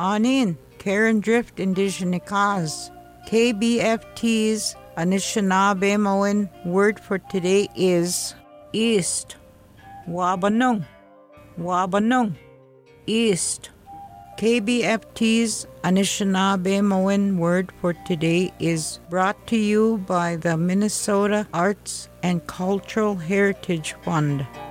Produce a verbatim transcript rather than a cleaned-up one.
Anin, Karen Drift Indigenikaz. K B F T's Anishinaabe word for today is East. Wabanong. Wabanong. East. K B F T's Anishinaabe word for today is brought to you by the Minnesota Arts and Cultural Heritage Fund.